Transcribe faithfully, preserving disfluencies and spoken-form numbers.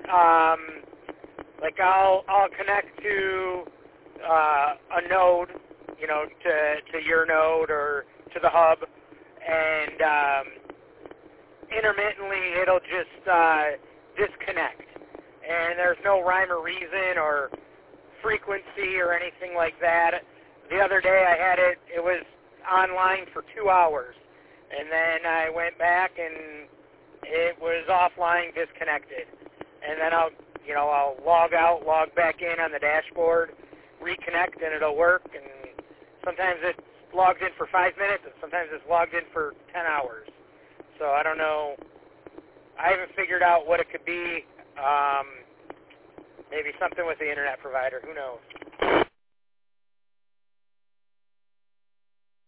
um, like I'll I'll connect to uh, a node, you know, to to your node or to the hub, and um, intermittently it'll just uh, disconnect, and there's no rhyme or reason or frequency or anything like that. The other day I had it, it was online for two hours, and then I went back and it was offline, disconnected. And then I'll, you know, I'll log out, log back in on the dashboard, reconnect, and it'll work. And sometimes it's logged in for five minutes, and sometimes it's logged in for ten hours. So I don't know. I haven't figured out what it could be. Um, maybe something with the internet provider. Who knows?